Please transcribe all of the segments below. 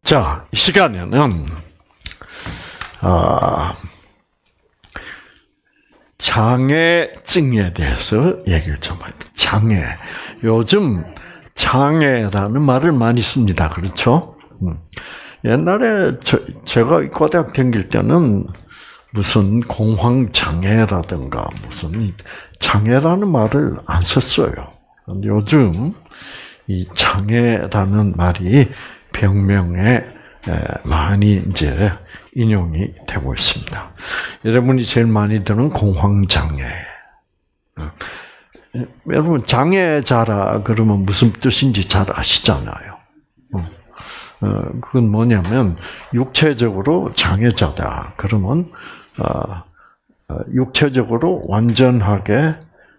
자, 이 시간에는 장애증에 대해서 얘기를 좀 할게요. 장애. 요즘 장애라는 말을 많이 씁니다. 그렇죠? 옛날에 제가 고등학 다닐 때는 무슨 공황장애라든가 무슨 장애라는 말을 안 썼어요. 요즘 이 장애라는 말이 병명에 많이 이제 인용이 되고 있습니다. 여러분이 제일 많이 듣는 공황장애. 여러분 장애자라 그러면 무슨 뜻인지 잘 아시잖아요. 그건 뭐냐면 육체적으로 장애자다. 그러면 육체적으로 완전하게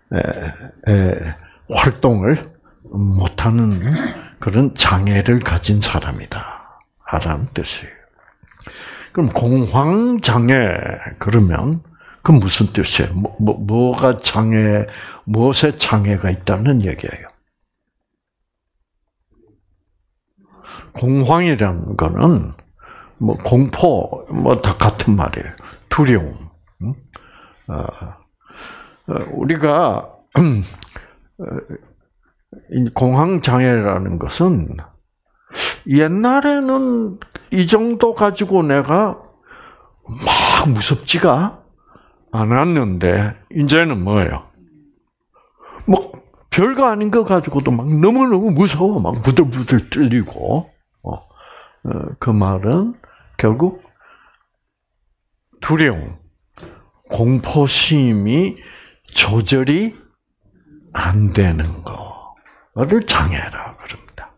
활동을 못하는 그런 장애를 가진 사람이다. 라는 뜻이에요. 그럼 공황장애 그러면 그 무슨 뜻이에요? 뭐가 장애, 무엇에 장애가 있다는 얘기예요? 공황이라는 거는 뭐 공포 뭐 다 같은 말이에요. 두려움. 우리가 공황장애라는 것은 옛날에는 이 정도 가지고 내가 막 무섭지가 않았는데 이제는 뭐예요? 뭐 별거 아닌 거 가지고도 막 너무너무 무서워. 막 부들부들 떨리고. 그 말은 결국 두려움, 공포심이 조절이 안 되는 거를 장애라 그럽니다.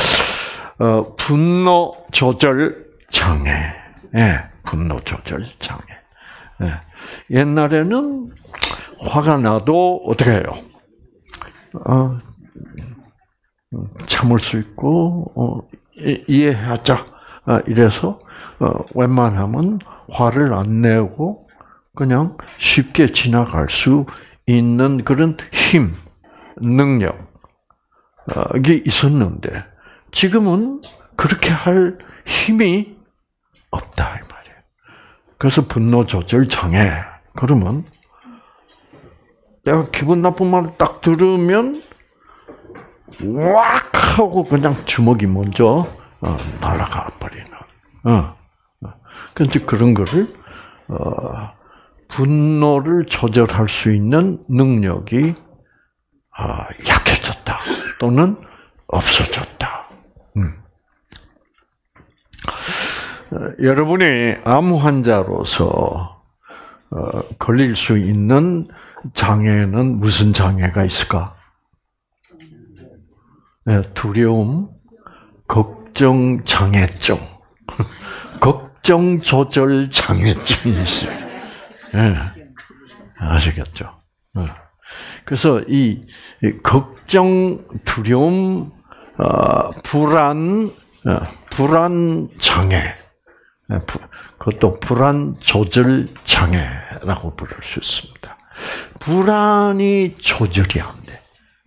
분노 조절 장애. 분노 조절 장애. 옛날에는 화가 나도 어떻게 해요? 참을 수 있고 이해하자. 이래서 웬만하면 화를 안 내고 그냥 쉽게 지나갈 수 있는 그런 힘, 능력이 있었는데 지금은 그렇게 할 힘이 없다 이 말이에요. 그래서 분노 조절 장애. 그러면 내가 기분 나쁜 말을 딱 들으면 왁 하고 그냥 주먹이 먼저 날아가 버리는. 그런데 그런 거를 분노를 조절할 수 있는 능력이 약해졌다 또는 없어졌다. 여러분이 암 환자로서 걸릴 수 있는 장애는 무슨 장애가 있을까? 두려움, 걱정 장애증, 걱정 조절 장애증이 있어요. 아시겠죠? 그래서 이 걱정, 두려움, 불안 장애, 그것도 불안 조절 장애라고 부를 수 있습니다. 불안이 조절이 안 돼.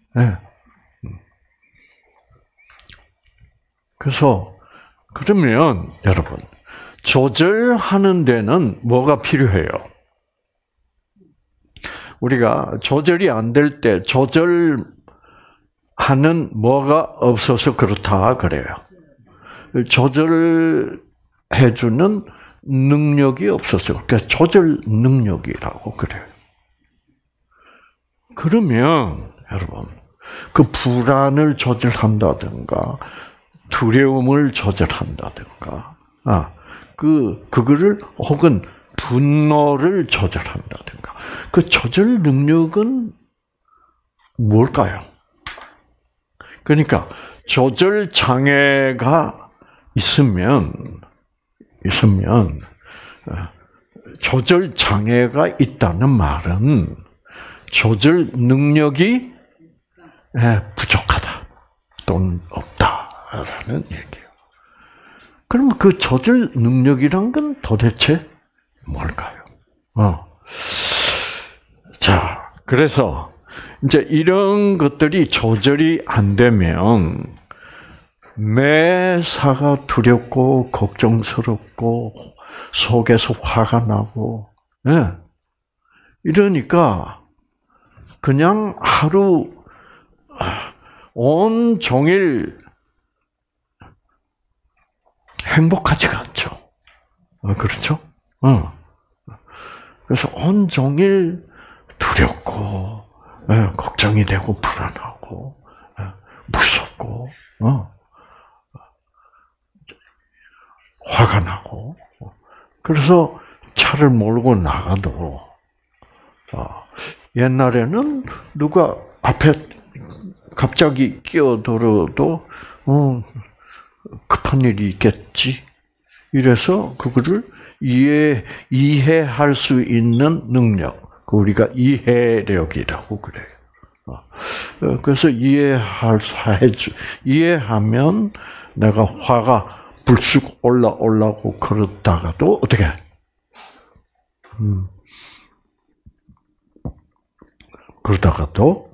그래서 그러면 여러분 조절하는 데는 뭐가 필요해요? 우리가 조절이 안 될 때 조절하는 뭐가 없어서 그렇다 그래요. 조절해주는 능력이 없어서 그러니까 조절 능력이라고 그래요. 그러면 여러분 그 불안을 조절한다든가 두려움을 조절한다든가 그거를 혹은 분노를 조절한다든가 그 조절 능력은 뭘까요? 그러니까 조절 장애가 있으면 조절 장애가 있다는 말은 조절 능력이 부족하다 또는 없다라는 얘기예요. 그러면 그 조절 능력이란 건 도대체 뭘까요? 자, 그래서 이제 이런 것들이 조절이 안 되면 매사가 두렵고 걱정스럽고 속에서 화가 나고, 예. 이러니까 그냥 하루 온종일 행복하지가 않죠. 그렇죠? 그래서 온종일 두렵고, 걱정이 되고, 불안하고, 무섭고, 화가 나고. 그래서 차를 몰고 나가도, 옛날에는 누가 앞에 갑자기 끼어들어도, 급한 일이 있겠지. 이래서 그거를 이해할 수 있는 능력, 우리가 이해력이라고 그래요. 그래서 이해하면 내가 화가 불쑥 올라오려고 그러다가도 어떻게? 그러다가도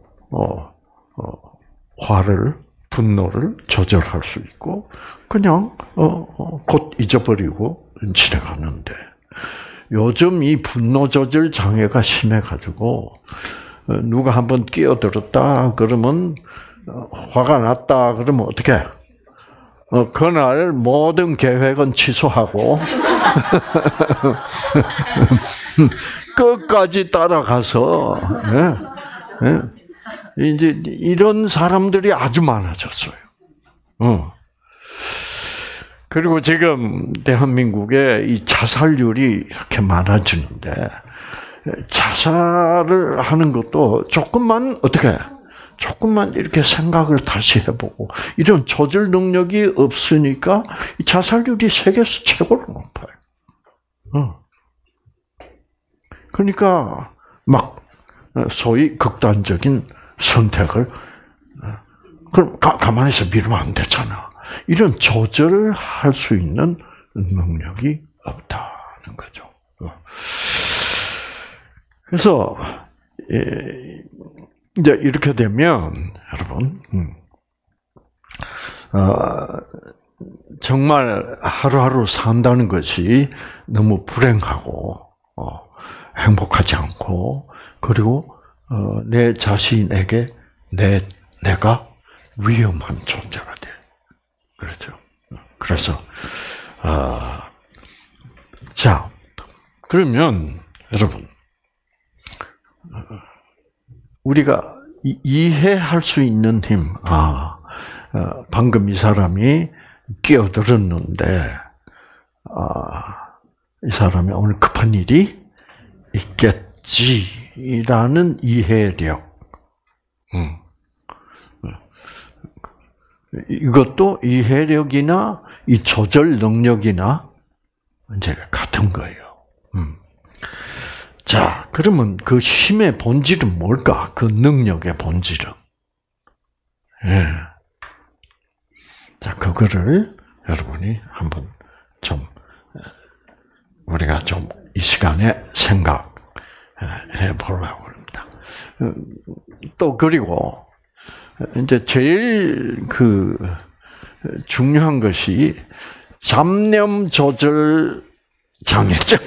분노를 조절할 수 있고 그냥 곧 잊어버리고 지나가는데 요즘 이 분노 조절 장애가 심해가지고 누가 한번 끼어들었다 그러면 화가 났다 그러면 어떻게? 그날 모든 계획은 취소하고 끝까지 따라가서 이제 이런 사람들이 아주 많아졌어요. 그리고 지금 대한민국에 이 자살률이 이렇게 많아지는데 자살을 하는 것도 조금만 이렇게 생각을 다시 해보고 이런 조절 능력이 없으니까 이 자살률이 세계에서 최고로 높아요. 그러니까 막 소위 극단적인 선택을 그럼 가만히서 미루면 안 되잖아. 이런 조절을 할 수 있는 능력이 없다는 거죠. 그래서 이제 이렇게 되면 여러분 정말 하루하루 산다는 것이 너무 불행하고 행복하지 않고 그리고 내 자신에게 내가 위험한 존재가 돼. 그렇죠. 그래서 자 그러면 여러분 우리가 이해할 수 있는 힘. 방금 이 사람이 끼어들었는데 이 사람이 오늘 급한 일이 있겠지라는 이해력. 이것도 이해력이나 이 조절 능력이나 이제 같은 거예요. 자, 그러면 그 힘의 본질은 뭘까? 그 능력의 본질은. 예. 자, 그거를 여러분이 한번 좀 우리가 좀 이 시간에 생각해 보려고 합니다. 또 그리고 이제 제일 중요한 것이 잡념 조절 장애증.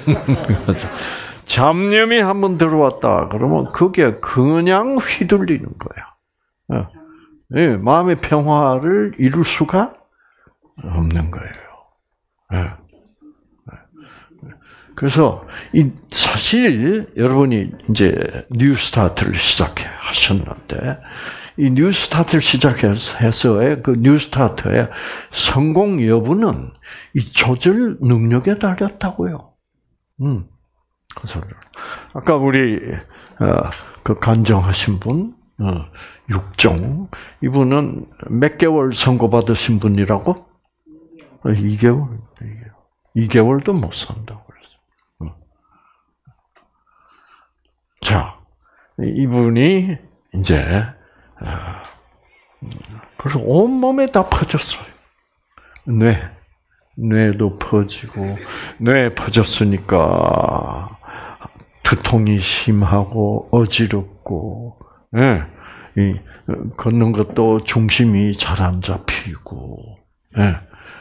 잡념이 한번 들어왔다 그러면 그게 그냥 휘둘리는 거야. 예, 마음의 평화를 이룰 수가 없는 거예요. 그래서 사실 여러분이 이제 뉴스타트를 시작하셨는데 이 뉴스타트를 시작해서의 그 뉴스타트의 성공 여부는 이 조절 능력에 달렸다고요. 그래서 아까 우리 그 간정하신 분 육종 이분은 몇 개월 선고받으신 분이라고? 2개월. 2개월도 못 산다고 그랬어. 자, 이분이 이제 그래서 온 몸에 다 퍼졌어요. 뇌도 퍼지고 뇌에 퍼졌으니까 두통이 심하고 어지럽고, 걷는 것도 중심이 잘 안 잡히고, 예.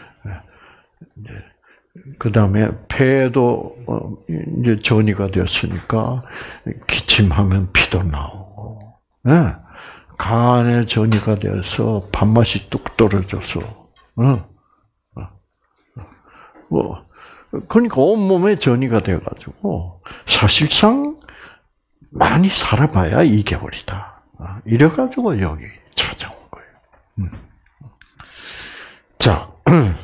그 다음에 폐도 이제 전이가 되었으니까 기침하면 피도 나오고, 예. 간에 전이가 되어서 밥맛이 뚝 떨어져서, 그러니까 온몸에 전이가 돼가지고 사실상 많이 살아봐야 2개월이다. 이래가지고 여기 찾아온 거예요. 자,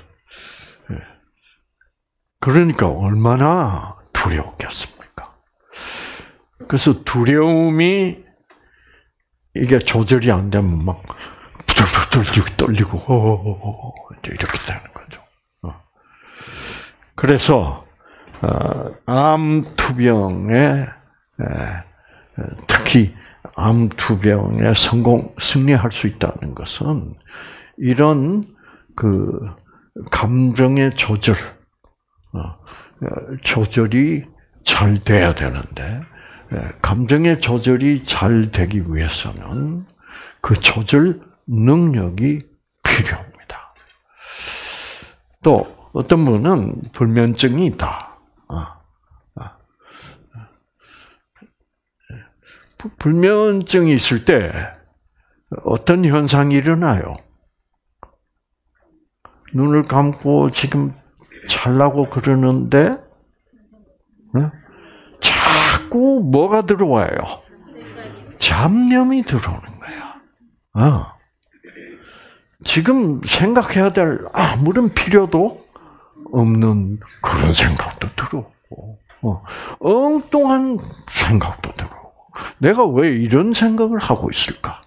그러니까 얼마나 두려웠겠습니까? 그래서 두려움이 이게 조절이 안 되면 막 부들부들 떨리고 이렇게 되는 거죠. 그래서 암투병에 특히 암투병에 승리할 수 있다는 것은 이런 그 감정의 조절이 잘 돼야 되는데 감정의 조절이 잘 되기 위해서는 그 조절 능력이 필요합니다. 또 어떤 분은 불면증이 있다. 불면증이 있을 때 어떤 현상이 일어나요? 눈을 감고 지금 자려고 그러는데 자꾸 뭐가 들어와요? 잡념이 들어오는 거야. 지금 생각해야 될 아무런 필요도 없는 그런 생각도 들어오고, 엉뚱한 생각도 들어오고, 내가 왜 이런 생각을 하고 있을까?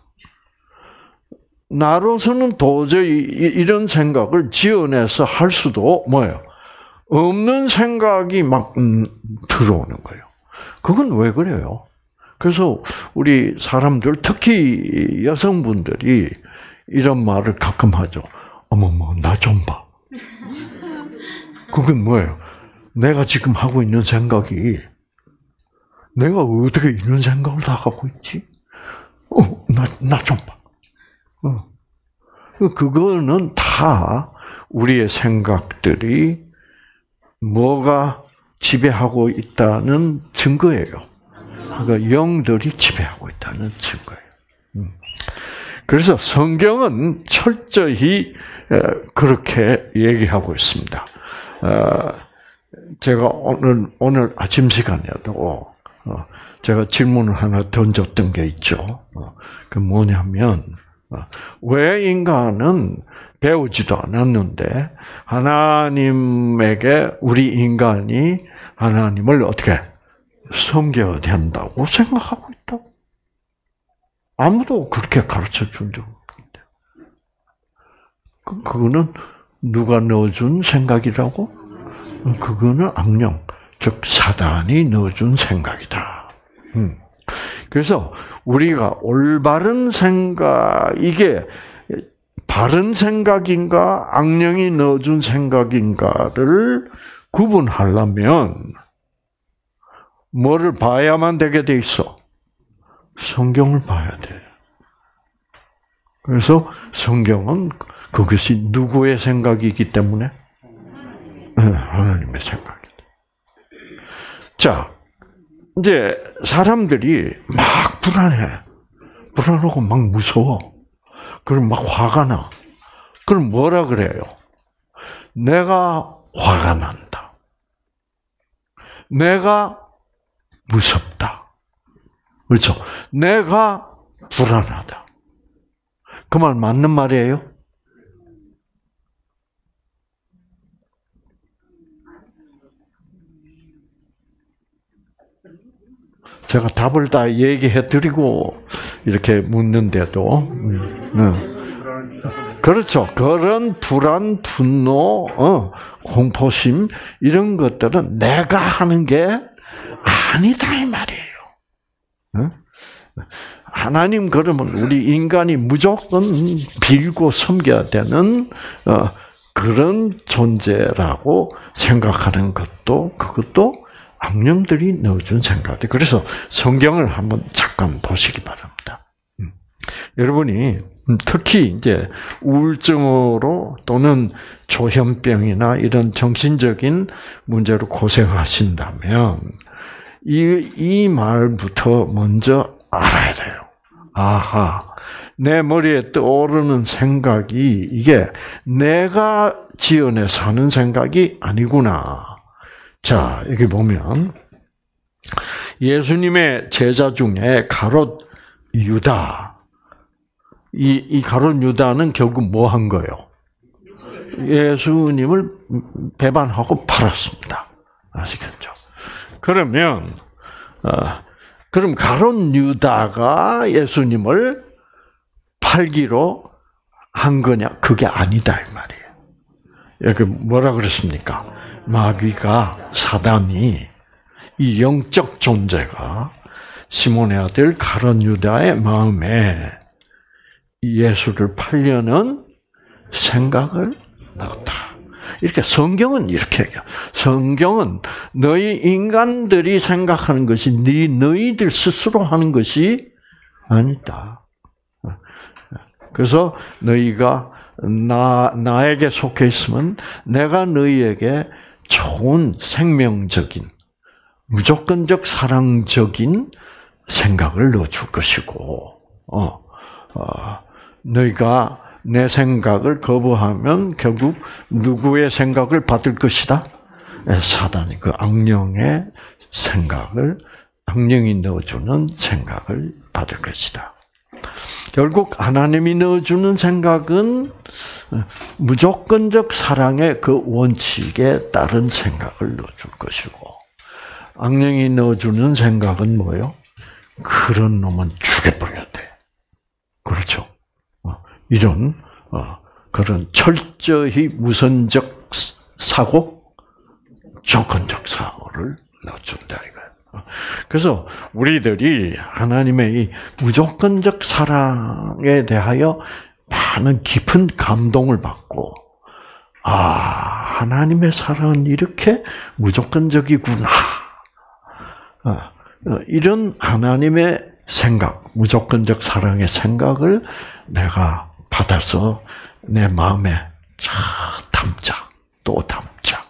나로서는 도저히 이런 생각을 지어내서 할 수도 뭐예요? 없는 생각이 막 들어오는 거예요. 그건 왜 그래요? 그래서 우리 사람들, 특히 여성분들이 이런 말을 가끔 하죠. 어머머, 나 좀 봐. 그건 뭐예요? 내가 지금 하고 있는 생각이 내가 어떻게 이런 생각을 다 하고 있지? 나 좀 봐. 그거는 다 우리의 생각들이 뭐가 지배하고 있다는 증거예요. 그러니까 영들이 지배하고 있다는 증거예요. 그래서 성경은 철저히 그렇게 얘기하고 있습니다. 제가 오늘 아침 시간에도 제가 질문을 하나 던졌던 게 있죠. 그 뭐냐면 왜 인간은 배우지도 않았는데 하나님에게 우리 인간이 하나님을 어떻게 섬겨야 된다고 생각하고 있다고? 아무도 그렇게 가르쳐 준 적 없는데. 그거는 누가 넣어준 생각이라고? 그거는 악령, 즉 사단이 넣어준 생각이다. 그래서 우리가 올바른 생각, 이게 바른 생각인가 악령이 넣어준 생각인가를 구분하려면 뭐를 봐야만 되게 돼 있어? 성경을 봐야 돼. 그래서 성경은 그것이 누구의 생각이기 때문에? 하나님의 생각이다. 자, 이제 사람들이 막 불안하고 막 무서워. 그럼 막 화가 나. 그럼 뭐라 그래요? 내가 화가 난다. 내가 무섭다. 그렇죠? 내가 불안하다. 그 말 맞는 말이에요? 제가 답을 다 얘기해 드리고 이렇게 묻는데도 그렇죠. 그런 불안, 분노, 공포심 이런 것들은 내가 하는 게 아니다 이 말이에요. 하나님 그러면 우리 인간이 무조건 빌고 섬겨야 되는 그런 존재라고 생각하는 것도 그것도 악령들이 넣어준 생각들. 그래서 성경을 한번 잠깐 보시기 바랍니다. 여러분이 특히 이제 우울증으로 또는 조현병이나 이런 정신적인 문제로 고생하신다면 이 말부터 먼저 알아야 돼요. 아하, 내 머리에 떠오르는 생각이 이게 내가 지어내 사는 생각이 아니구나. 자, 여기 보면 예수님의 제자 중에 가롯 유다. 이 가롯 유다는 결국 뭐 한 거예요? 예수님을 배반하고 팔았습니다. 아시겠죠? 그러면 그럼 가롯 유다가 예수님을 팔기로 한 거냐? 그게 아니다 이 말이에요. 여기 뭐라 그랬습니까? 마귀가 사단이 이 영적 존재가 시몬의 아들 가롯 유다의 마음에 예수를 팔려는 생각을 넣었다. 이렇게 성경은 이렇게 얘기해요. 성경은 너희 인간들이 생각하는 것이 너희들 스스로 하는 것이 아니다. 그래서 너희가 나에게 속해 있으면 내가 너희에게 좋은 생명적인 무조건적 사랑적인 생각을 넣어줄 것이고, 너희가 내 생각을 거부하면 결국 누구의 생각을 받을 것이다? 사단이 그 악령의 생각을, 악령이 넣어주는 생각을 받을 것이다. 결국 하나님이 넣어주는 생각은 무조건적 사랑의 그 원칙에 따른 생각을 넣어줄 것이고, 악령이 넣어주는 생각은 뭐예요? 그런 놈은 죽여버려야 돼. 그렇죠? 이런 그런 철저히 무선적 사고, 조건적 사고를 넣어준다 이거예요. 그래서 우리들이 하나님의 이 무조건적 사랑에 대하여 많은 깊은 감동을 받고, 하나님의 사랑은 이렇게 무조건적이구나. 이런 하나님의 생각, 무조건적 사랑의 생각을 내가 받아서 내 마음에 담자, 또 담자.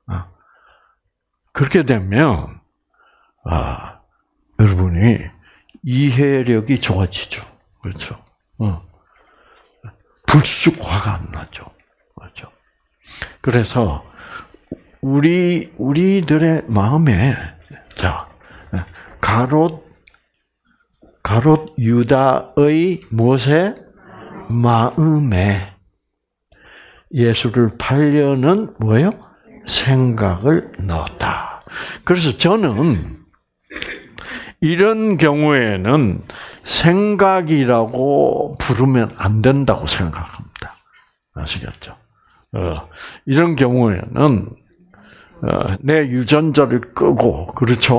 그렇게 되면 여러분이 이해력이 좋아지죠. 그렇죠? 불쑥 화가 안 나죠. 그렇죠? 그래서 우리들의 마음에 가롯 유다의 무엇에 마음에 예수를 팔려는 뭐예요? 생각을 넣었다. 그래서 저는 이런 경우에는 생각이라고 부르면 안 된다고 생각합니다. 아시겠죠? 이런 경우에는 내 유전자를 끄고, 그렇죠?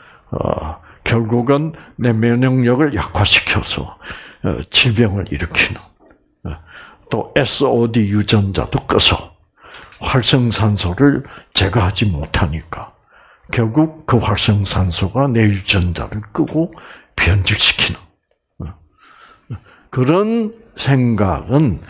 결국은 내 면역력을 약화시켜서 질병을 일으키는, 또 SOD 유전자도 꺼서 활성산소를 제거하지 못하니까 결국 그 활성산소가 내 유전자를 끄고 변질시키는 그런 생각은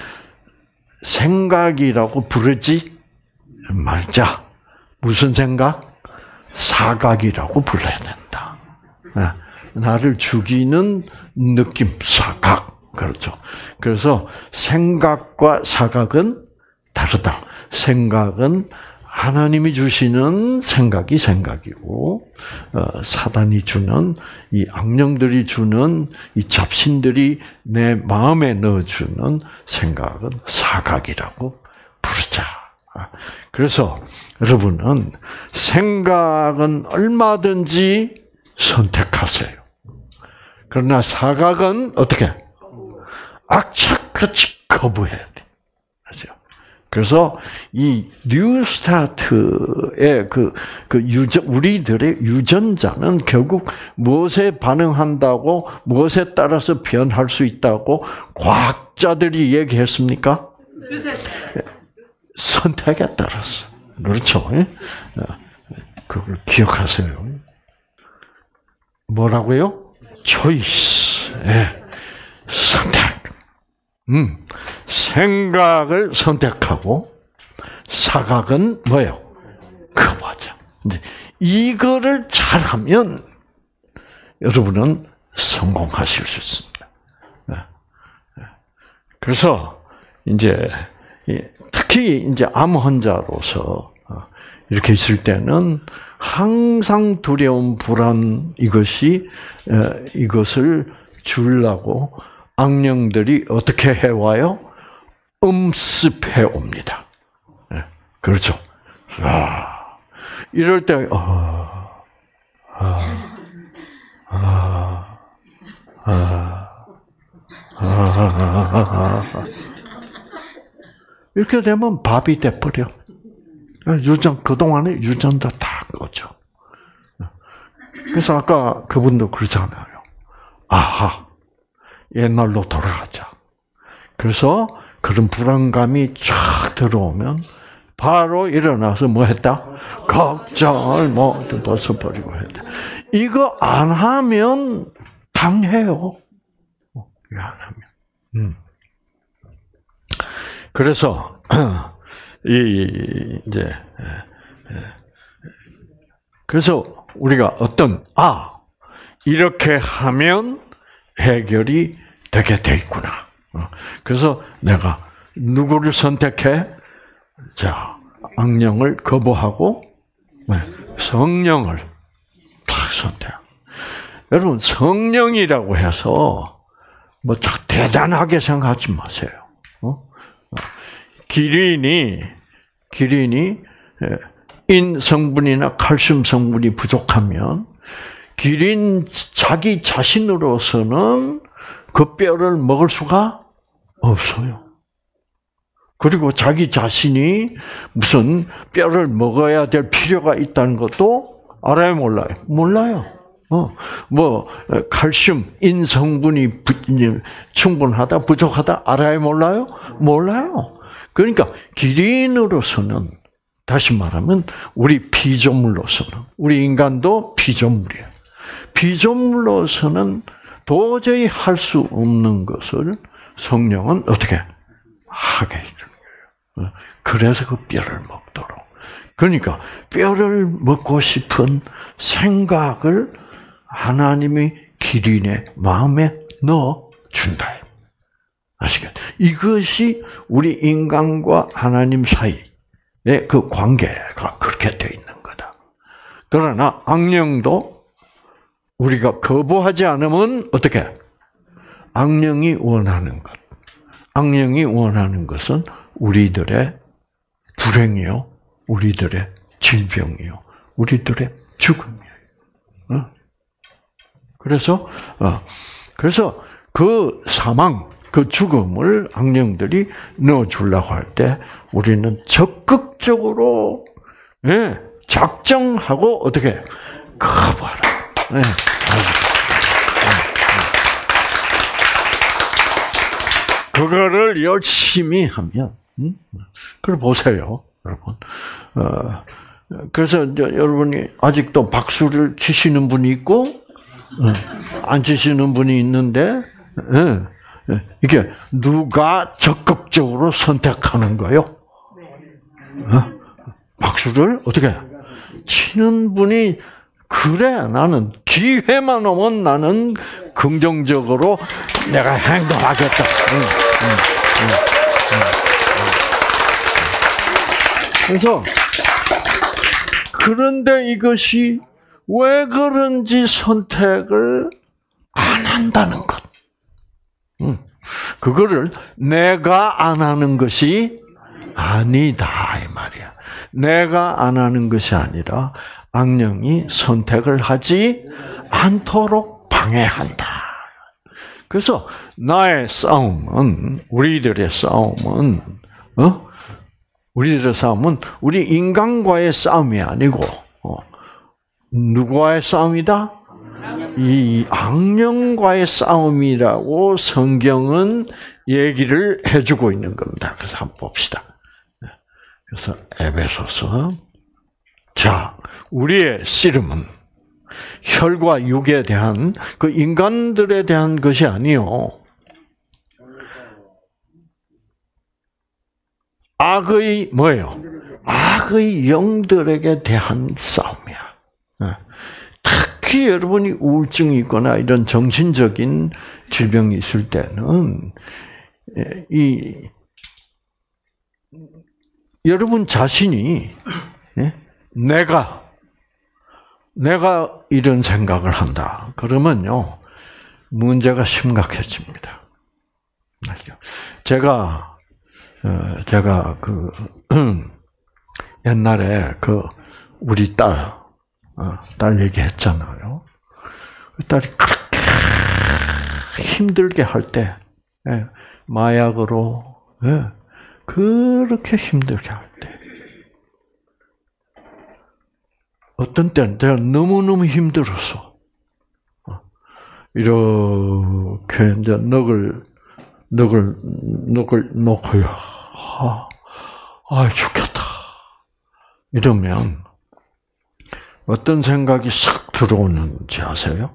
생각이라고 부르지 말자. 무슨 생각? 사각이라고 불러야 된다. 나를 죽이는 느낌, 사각. 그렇죠. 그래서 생각과 사각은 다르다. 생각은 하나님이 주시는 생각이 생각이고, 사단이 주는, 이 악령들이 주는, 이 잡신들이 내 마음에 넣어주는 생각은 사각이라고 부르자. 그래서 여러분은 생각은 얼마든지 선택하세요. 그러나 사각은 어떻게? 악착같이 거부해야 돼. 그렇죠? 그래서 이 뉴스타트의 우리들의 유전자는 결국 무엇에 반응한다고, 무엇에 따라서 변할 수 있다고 과학자들이 얘기했습니까? 선택에 따라서. 그렇죠? 그걸 기억하세요. 뭐라고요? 초이스. 선택. 생각을 선택하고 사각은 뭐예요? 거부하자. 근데 이거를 잘하면 여러분은 성공하실 수 있습니다. 그래서 이제 특히 이제 암 환자로서 이렇게 있을 때는 항상 두려움, 불안 이것을 주려고 악령들이 어떻게 해와요? 음습해 옵니다. 그렇죠. 이럴 때 이렇게 되면 밥이 돼버려. 그동안에 유전자 다 꺼져. 그래서 아까 그분도 그러잖아요. 아하, 옛날로 돌아가자. 그래서 그런 불안감이 쫙 들어오면 바로 일어나서 뭐 했다? 걱정을 벗어버리고 했다. 이거 안 하면 당해요. 이거 안 하면. 그래서 그래서 우리가 이렇게 하면 해결이 되게 돼 있구나. 그래서 내가 누구를 선택해? 자, 악령을 거부하고 성령을 딱 선택. 여러분, 성령이라고 해서 뭐 대단하게 생각하지 마세요. 기린이 인 성분이나 칼슘 성분이 부족하면 기린 자기 자신으로서는 그 뼈를 먹을 수가 없어요. 그리고 자기 자신이 무슨 뼈를 먹어야 될 필요가 있다는 것도 알아요, 몰라요? 몰라요. 칼슘, 인 성분이 충분하다, 부족하다, 알아요, 몰라요? 몰라요. 그러니까 기린으로서는, 다시 말하면 우리 피조물로서는, 우리 인간도 피조물이에요. 피조물로서는 도저히 할 수 없는 것을 성령은 어떻게 하게 해주는 거예요. 그래서 그 뼈를 먹도록. 그러니까 뼈를 먹고 싶은 생각을 하나님이 기린의 마음에 넣어준다. 아시겠죠? 이것이 우리 인간과 하나님 사이의 그 관계가 그렇게 되어 있는 거다. 그러나 악령도 우리가 거부하지 않으면 어떻게? 악령이 원하는 것. 악령이 원하는 것은 우리들의 불행이요, 우리들의 질병이요, 우리들의 죽음이에요. 그래서 그 사망, 그 죽음을 악령들이 넣어주려고 할 때 우리는 적극적으로 작정하고 어떻게 거부하라. 그거를 열심히 하면, 그걸 보세요, 여러분. 그래서 여러분이 아직도 박수를 치시는 분이 있고, 안 치시는 분이 있는데, 이게 누가 적극적으로 선택하는 거요? 박수를 어떻게 치는 분이, 그래, 나는 기회만 오면 나는 긍정적으로 내가 행동하겠다. 그래서 그런데 이것이 왜 그런지 선택을 안 한다는 것. 그거를 내가 안 하는 것이 아니다 이 말이야. 내가 안 하는 것이 아니라 악령이 선택을 하지 않도록 방해한다. 그래서 나의 싸움은, 우리들의 싸움은 우리 인간과의 싸움이 아니고 누구와의 싸움이다? 이 악령과의 싸움이라고 성경은 얘기를 해주고 있는 겁니다. 그래서 한번 봅시다. 그래서 에베소서. 자, 우리의 씨름은 혈과 육에 대한 그 인간들에 대한 것이 아니요. 악의 뭐예요? 악의 영들에게 대한 싸움이야. 특히 여러분이 우울증이 있거나 이런 정신적인 질병이 있을 때는 여러분 자신이 내가 이런 생각을 한다. 그러면요 문제가 심각해집니다. 제가 옛날에 우리 딸 얘기했잖아요. 딸이 그렇게 힘들게 할 때, 마약으로, 그렇게 힘들게 할 때, 어떤 때는 내가 너무너무 힘들어서, 이렇게 이제 넋을 놓고요. 죽겠다. 이러면, 어떤 생각이 싹 들어오는지 아세요?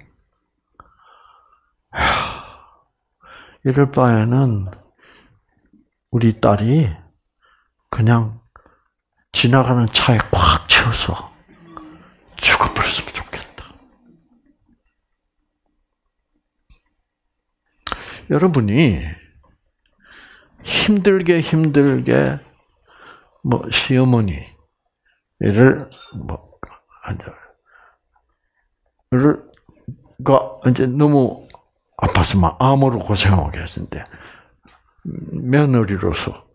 이럴 바에는 우리 딸이 그냥 지나가는 차에 꽉 채워서 죽어버렸으면 좋겠다. 여러분이 힘들게 시어머니를 이제 너무 아파서 막 암으로 고생하고 계신데 며느리로서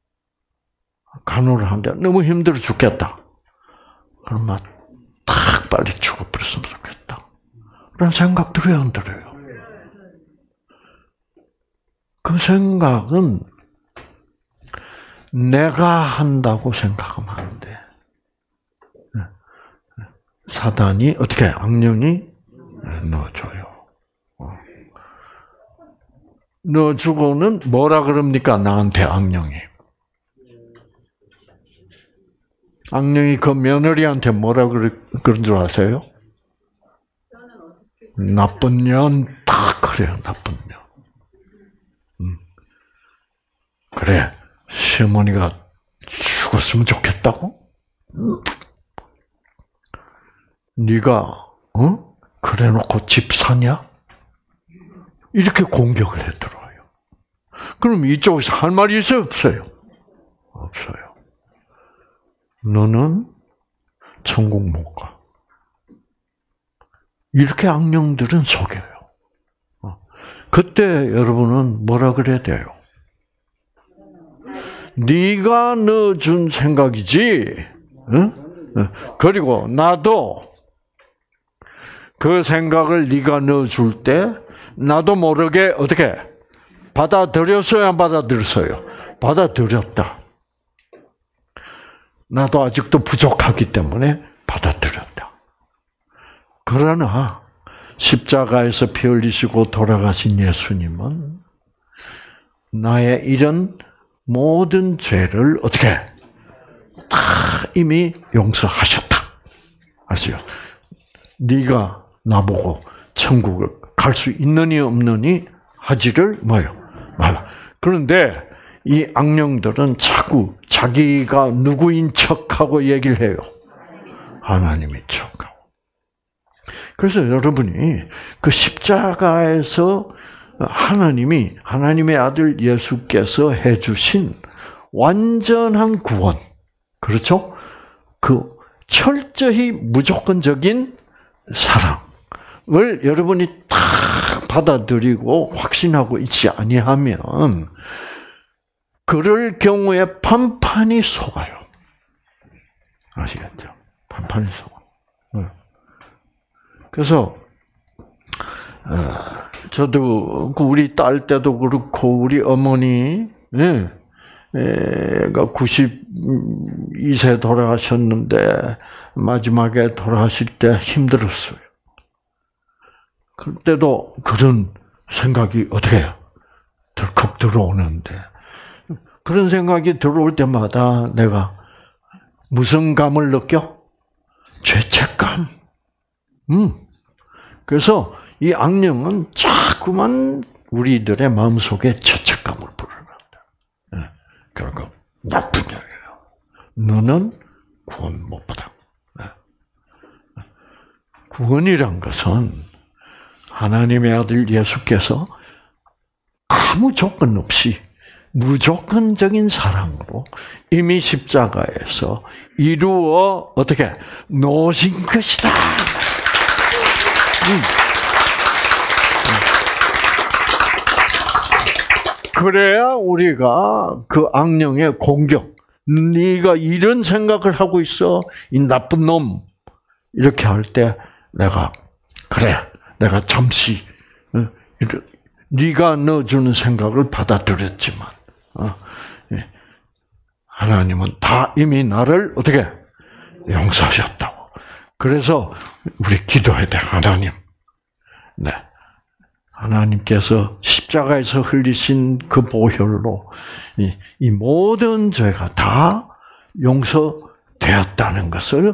간호를 하는데 너무 힘들어 죽겠다. 그러면 딱 빨리 죽어버렸으면 좋겠다. 그런 생각 들어요, 안 들어요? 그 생각은 내가 한다고 생각하면 안 돼. 사단이 어떻게 악령이 넣어줘요. 넣어주고는 뭐라 그럽니까? 나한테 악령이. 악령이 그 며느리한테 뭐라 그런 줄 아세요? 나쁜 년, 딱 그래요. 나쁜 년. 그래, 시어머니가 죽었으면 좋겠다고? 네가 그래놓고 집 사냐? 이렇게 공격을 해들어요. 그럼 이쪽에서 할 말이 있어요, 없어요? 없어요. 너는 천국 못 가. 이렇게 악령들은 속여요. 그때 여러분은 뭐라 그래야 돼요? 네가 넣어준 생각이지. 응? 그리고 나도 그 생각을 네가 넣어줄 때 나도 모르게 어떻게 받아들였어요, 안 받아들였어요? 받아들였다. 나도 아직도 부족하기 때문에 받아들였다. 그러나 십자가에서 피 흘리시고 돌아가신 예수님은 나의 이런 모든 죄를 어떻게 다 이미 용서하셨다. 아시죠? 네가 나보고 천국을 갈 수 있느니 없느니 하지를 뭐요? 말라. 그런데 이 악령들은 자꾸 자기가 누구인 척하고 얘기를 해요. 하나님인 척하고. 그래서 여러분이 그 십자가에서 하나님의 아들 예수께서 해주신 완전한 구원, 그렇죠? 그 철저히 무조건적인 사랑을 여러분이 딱 받아들이고 확신하고 있지 아니하면 그럴 경우에 판판이 속아요. 아시겠죠? 판판이 속아. 그래서 저도 우리 딸 때도 그렇고 우리 어머니 가 92세 돌아가셨는데 마지막에 돌아가실 때 힘들었어요. 그때도 그런 생각이 어떻게 해요? 덜컥 들어오는데 그런 생각이 들어올 때마다 내가 무슨 감을 느껴? 죄책감. 그래서 이 악령은 자꾸만 우리들의 마음속에 죄책감을 불어넣는다. 결국 나쁜 영이에요. 너는 구원 못 받아. 구원이란 것은 하나님의 아들 예수께서 아무 조건 없이 무조건적인 사랑으로 이미 십자가에서 이루어 어떻게 놓으신 것이다. 그래야 우리가 그 악령의 공격, 네가 이런 생각을 하고 있어, 이 나쁜 놈, 이렇게 할 때 내가 그래, 내가 잠시 네가 넣어주는 생각을 받아들였지만 하나님은 다 이미 나를 어떻게 용서하셨다고. 그래서 우리 기도해야 돼. 하나님, 네, 하나님께서 십자가에서 흘리신 그 보혈로 이 모든 죄가 다 용서되었다는 것을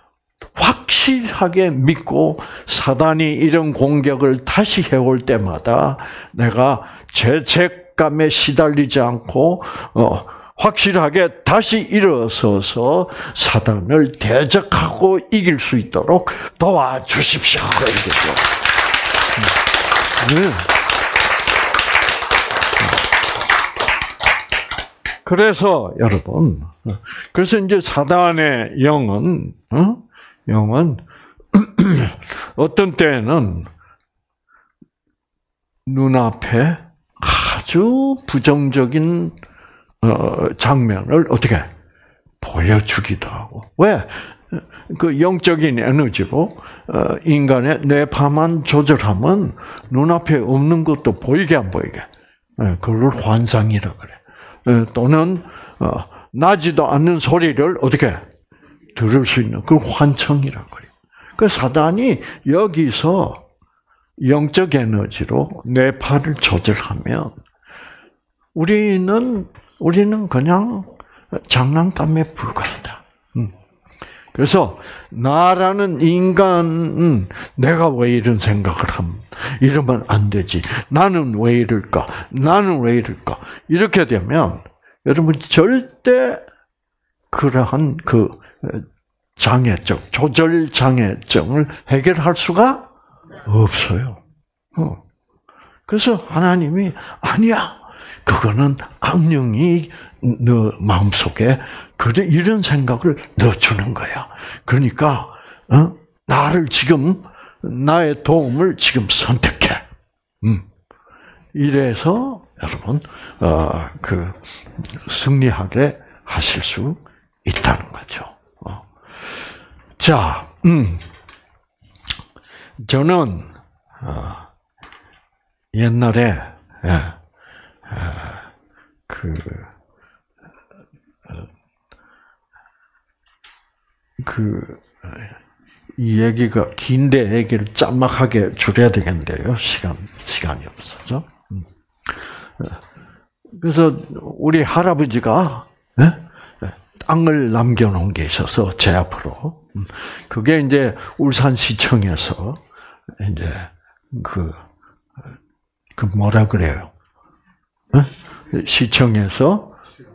확실하게 믿고 사단이 이런 공격을 다시 해올 때마다 내가 죄책감에 시달리지 않고 확실하게 다시 일어서서 사단을 대적하고 이길 수 있도록 도와주십시오. 이거죠. 그래서 여러분, 그래서 이제 사단의 영은 어떤 때는 눈앞에 아주 부정적인 장면을 어떻게 보여주기도 하고. 왜? 그 영적인 에너지로 인간의 뇌파만 조절하면 눈앞에 없는 것도 보이게 안 보이게. 그걸 환상이라고 그래. 또는 나지도 않는 소리를 어떻게 들을 수 있는 그 환청이라고 그래요. 그 사단이 여기서 영적 에너지로 뇌파를 조절하면 우리는 그냥 장난감에 불과하다. 그래서 나라는 인간은 내가 왜 이런 생각을 하면 이러면 안 되지. 나는 왜 이럴까? 나는 왜 이럴까? 이렇게 되면 여러분 절대 그러한 그 장애증, 조절 장애증을 해결할 수가 없어요. 그래서 하나님이 아니야. 그거는 악령이 너 마음속에 그래 이런 생각을 넣어주는 거야. 그러니까 나를 지금 나의 도움을 지금 선택해. 이래서 여러분 그 승리하게 하실 수 있다는 거죠. 자, 저는 옛날에 이 얘기가 긴데 얘기를 짤막하게 줄여야 되겠는데요. 시간이 없어서. 그래서 우리 할아버지가 땅을 남겨놓은 게 있어서 제 앞으로 그게 이제 울산시청에서 이제 그 뭐라 그래요? 시청에서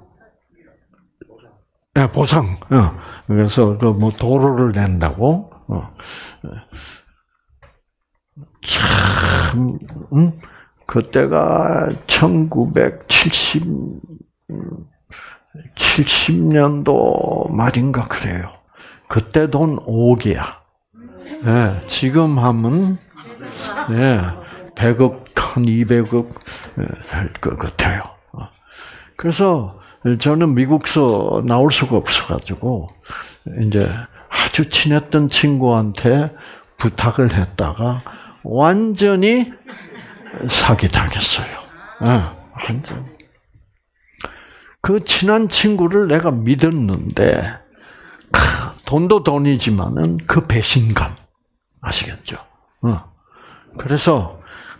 보상. 그래서 그 뭐 도로를 낸다고. 참 그때가 1970년도 말인가 그래요. 그때 돈 5억이야. 지금 하면 100억, 한 200억 할 것 같아요. 그래서 저는 미국서 나올 수가 없어가지고 이제 아주 친했던 친구한테 부탁을 했다가 완전히 사기당했어요. 완전. 그 친한 친구를 내가 믿었는데 돈도 돈이지만은 그 배신감 아시겠죠? 그래서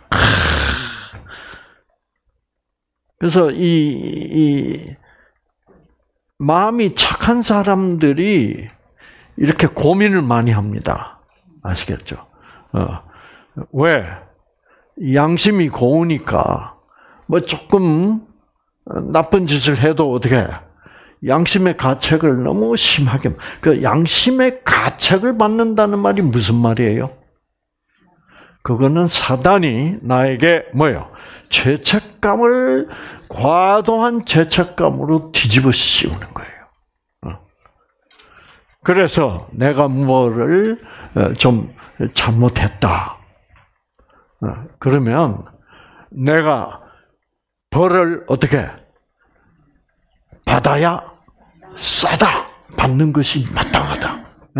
이 마음이 착한 사람들이 이렇게 고민을 많이 합니다. 아시겠죠? 왜? 양심이 고우니까 뭐 조금 나쁜 짓을 해도 어떻게 양심의 가책을 너무 심하게, 그 양심의 가책을 받는다는 말이 무슨 말이에요? 그거는 사단이 나에게 뭐예요? 죄책감을, 과도한 죄책감으로 뒤집어 씌우는 거예요. 그래서 내가 뭐를 좀 잘못했다. 그러면 내가 벌을 어떻게 받아야 싸다. 받는 것이 마땅하다.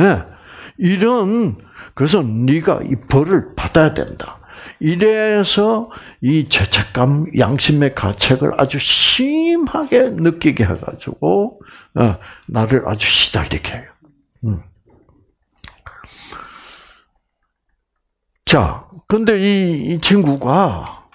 그래서 네가 이 벌을 받아야 된다. 이래서 이 죄책감, 양심의 가책을 아주 심하게 느끼게 해가지고 나를 아주 시달리게 해요. 자, 근데 이 친구가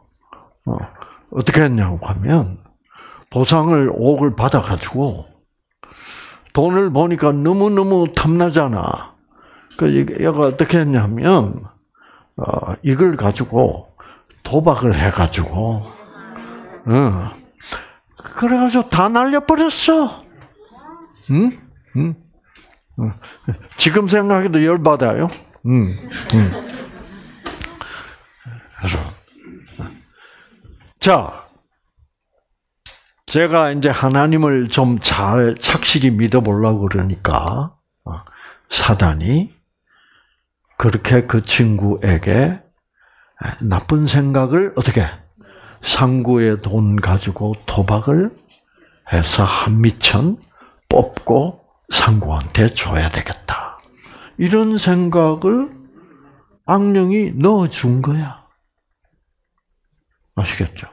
어떻게 했냐고 하면 보상을 5억을 받아가지고 돈을 보니까 너무너무 탐나잖아. 그 얘가 어떻게 했냐면 이걸 가지고 도박을 해가지고 그래가지고 다 날려버렸어. 지금 생각해도 열받아요. 그래서 자, 제가 이제 하나님을 좀 잘 착실히 믿어보려고 그러니까 사단이 그렇게 그 친구에게 나쁜 생각을 어떻게 상구의 돈 가지고 도박을 해서 한미천 뽑고 상구한테 줘야 되겠다. 이런 생각을 악령이 넣어준 거야. 아시겠죠?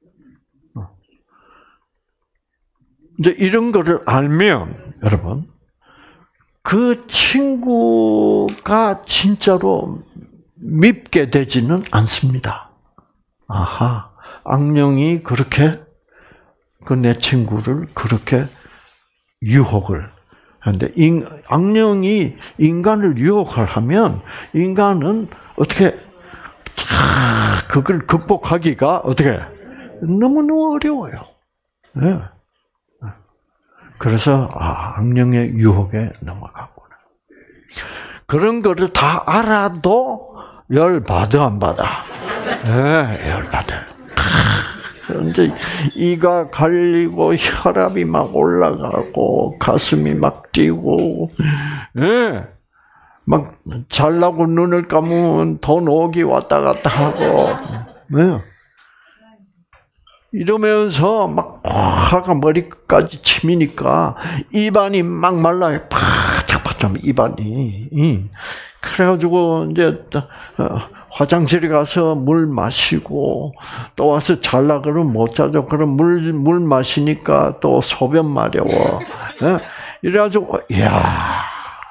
이제 이런 거를 알면 여러분 그 친구가 진짜로 밉게 되지는 않습니다. 아하, 악령이 그렇게 그 내 친구를 그렇게 유혹을 하는데 악령이 인간을 유혹을 하면 인간은 어떻게 그걸 극복하기가 어떻게 너무너무 어려워요. 네. 그래서 악령의 유혹에 넘어가구나. 그런 거를 다 알아도 열 받아 안 받아? 네, 열 받아. 이제 이가 갈리고 혈압이 막 올라가고 가슴이 막 뛰고, 네. 막 잘나고 눈을 감으면 돈 오기 왔다 갔다 하고, 네. 이러면서 막 화가 머리까지 치미니까 입안이 막 말라요. 바짝바짝 입안이. 그래가지고 이제 화장실에 가서 물 마시고 또 와서 잘라 그러면 못 자죠. 그럼 물 마시니까 또 소변 마려워. 이래가지고 이야.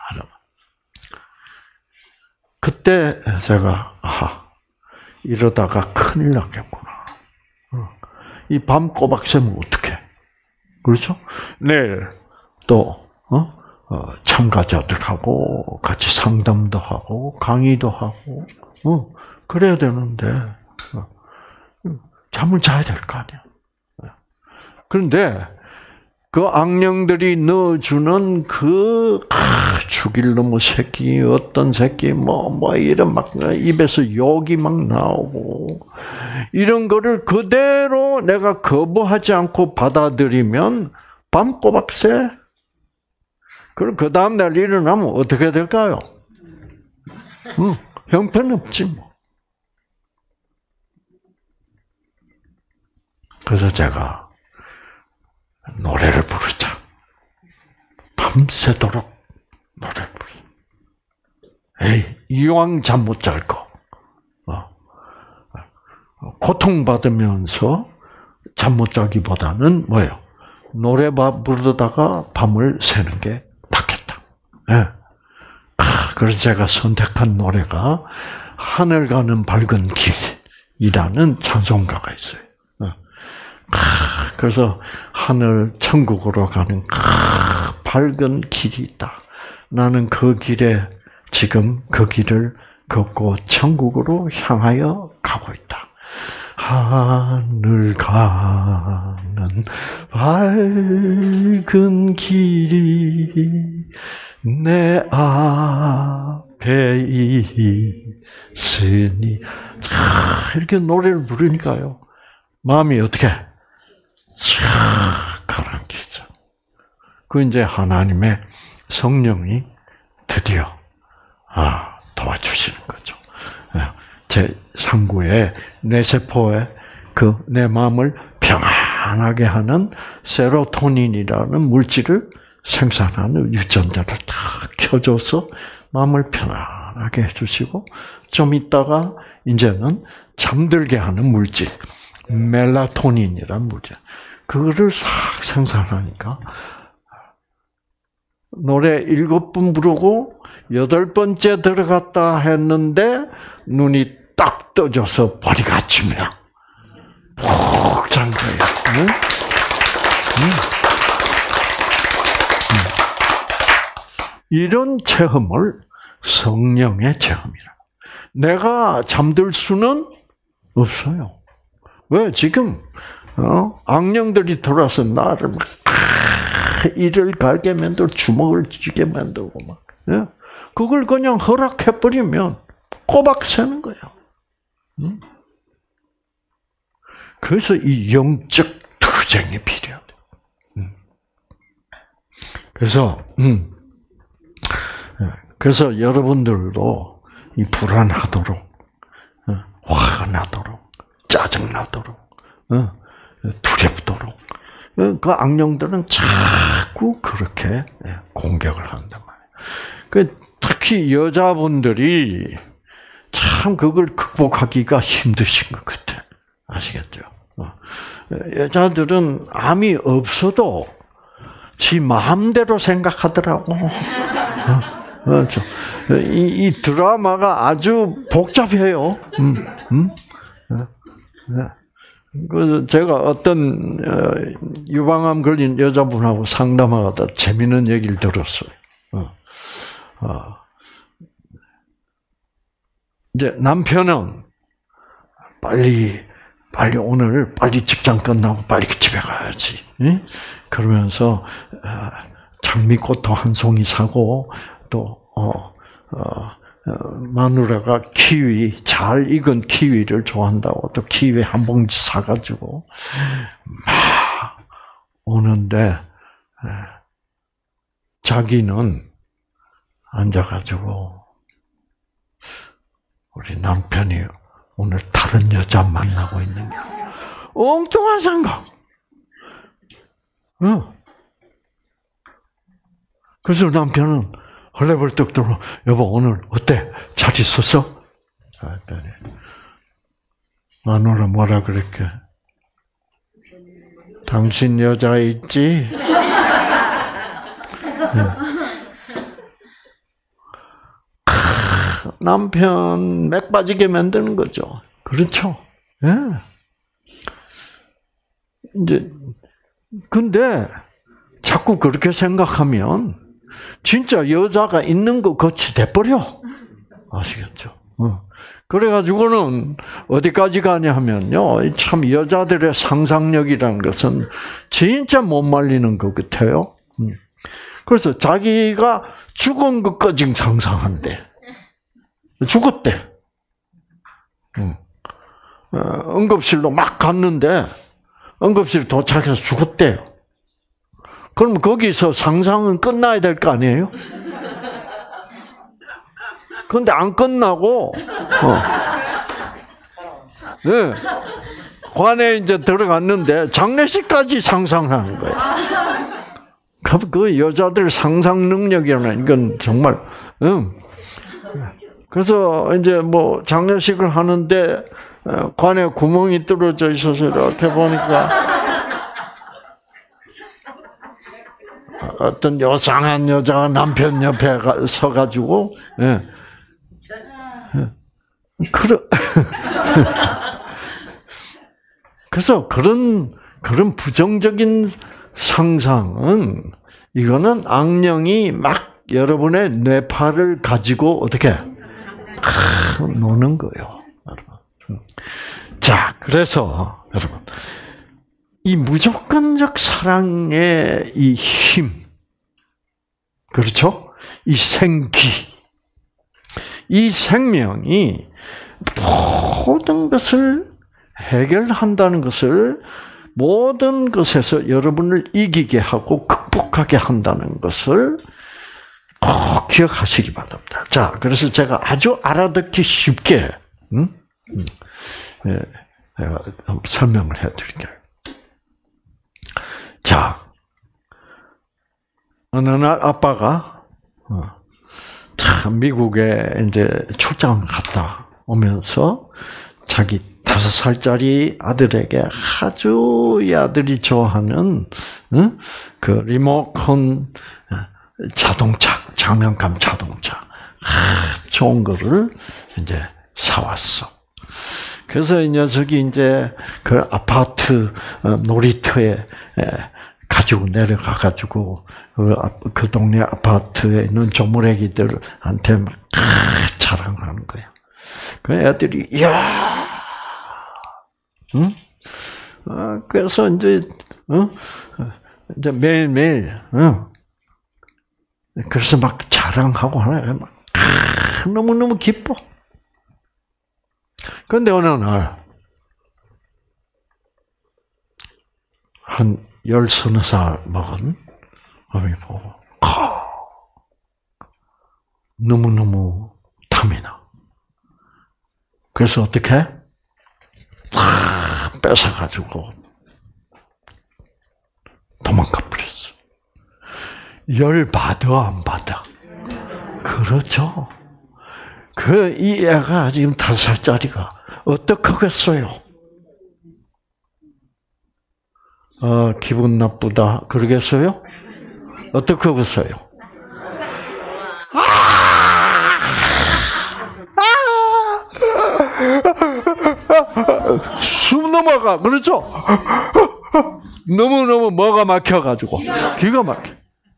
그때 제가 이러다가 큰일 났겠구나. 이 밤 꼬박 새면 어떡해? 그렇죠? 내일 또 참가자들하고 같이 상담도 하고 강의도 하고 그래야 되는데 잠을 자야 될 거 아니야. 그런데 그 악령들이 넣어주는 그 죽일 놈의 새끼, 어떤 새끼, 뭐 이런 막 입에서 욕이 막 나오고 이런 거를 그대로 내가 거부하지 않고 받아들이면 밤꼬박새. 그럼 그 다음 날 일어나면 어떻게 될까요? 형편없지 뭐. 그래서 제가 노래를 부르자. 밤새도록 노래를 부르자. 에이, 이왕 잠 못 잘 거. 고통받으면서 잠 못 자기보다는 뭐예요? 노래 부르다가 밤을 새는 게 낫겠다. 네. 그래서 제가 선택한 노래가 하늘 가는 밝은 길이라는 찬송가가 있어요. 그래서 하늘 천국으로 가는 밝은 길이 있다. 나는 그 길에 지금 그 길을 걷고 천국으로 향하여 가고 있다. 하늘 가는 밝은 길이 내 앞에 있으니. 이렇게 노래를 부르니까요, 마음이 어떻게 쫙 가라앉히죠. 그 이제 하나님의 성령이 드디어 도와주시는 거죠. 제 상구의 뇌세포에 그 내 마음을 평안하게 하는 세로토닌이라는 물질을 생산하는 유전자를 다 켜줘서 마음을 편안하게 해주시고, 좀 있다가 이제는 잠들게 하는 물질, 멜라토닌이라는 물질, 그거를 싹 생산하니까 노래 7분 부르고 8번째 들어갔다 했는데 눈이 딱 떠져서 머리가 아침이야. 푹 잔 거예요. 응? 이런 체험을 성령의 체험이라. 내가 잠들 수는 없어요. 왜? 지금 악령들이 들어와서 나를 막 이를 갈게 만들고 주먹을 쥐게 만들고 막, 그걸 그냥 허락해 버리면 꼬박 새는 거예요. 그래서 이 영적 투쟁이 필요해요. 그래서 여러분들도 이 불안하도록, 화가 나도록, 짜증 나도록, 두렵도록, 그 악령들은 자꾸 그렇게 공격을 한단 말이에요. 특히 여자분들이 참 그걸 극복하기가 힘드신 것 같아. 아시겠죠? 여자들은 암이 없어도 지 마음대로 생각하더라고. 그렇죠. 이 드라마가 아주 복잡해요. 그 제가 어떤 유방암 걸린 여자분하고 상담하다 재미있는 얘기를 들었어요. 이제 남편은 빨리 오늘 빨리 직장 끝나고 빨리 집에 가야지. 그러면서 장미꽃도 한 송이 사고, 또 마누라가 키위, 잘 익은 키위를 좋아한다고 또 키위 한 봉지 사가지고 막 오는데, 자기는 앉아가지고 우리 남편이 오늘 다른 여자 만나고 있는 게 엉뚱한 생각. 그래서 남편은 헐레벌떡 들어, 여보 오늘 어때? 잘 있었어? 그랬더니 마누라 뭐라 그랬게? 당신 여자 있지? 남편 맥 빠지게 만드는 거죠. 그렇죠? 예. 이제 근데 자꾸 그렇게 생각하면 진짜 여자가 있는 것 같이 돼버려. 아시겠죠? 그래가지고는 어디까지 가냐 하면요, 참 여자들의 상상력이라는 것은 진짜 못 말리는 것 같아요. 그래서 자기가 죽은 것까지 상상한대. 죽었대. 응급실로 막 갔는데 응급실 도착해서 죽었대요. 그럼 거기서 상상은 끝나야 될 거 아니에요? 그런데 안 끝나고, 네, 관에 이제 들어갔는데 장례식까지 상상하는 거예요. 그 여자들 상상 능력이라는 이건 정말, 그래서 이제 뭐 장례식을 하는데 관에 구멍이 뚫어져 있어서 이렇게 보니까 어떤 요상한 여자가 남편 옆에 서가지고, 그래서 그런 부정적인 상상은, 이거는 악령이 막 여러분의 뇌파를 가지고 어떻게 노는 거예요. 자, 그래서 여러분 이 무조건적 사랑의 이 힘, 그렇죠? 이 생기, 이 생명이 모든 것을 해결한다는 것을, 모든 것에서 여러분을 이기게 하고 극복하게 한다는 것을 꼭 기억하시기 바랍니다. 자, 그래서 제가 아주 알아듣기 쉽게 제가 설명을 해드릴게요. 자, 어느 날 아빠가 참 미국에 이제 출장을 갔다 오면서 자기 5살짜리 아들에게 아주 이 아들이 좋아하는 그 리모컨 자동차, 장난감 자동차, 좋은 거를 이제 사왔어. 그래서 이 녀석이 이제 그 아파트 놀이터에 가지고 내려가가지고 그 동네 아파트에 있는 조물애기들한테 막 자랑하는 거야. 그 애들이 이야, 응? 그래서 이제 매일매일, 그래서 막 자랑하고 하나, 막 너무너무 기뻐. 그런데 어느 날, 한 10-30살 먹은 어머니 보고, 너무너무 탐이 나. 그래서 어떻게? 뺏어가지고 도망가 버렸어. 열 받아, 안 받아? 그렇죠. 이 애가 지금 5살짜리가 어떡하겠어요? 기분 나쁘다. 그러겠어요? 어떡하겠어요? 숨 넘어가. 그렇죠? 너무너무 뭐가 막혀가지고. 기가 막혀.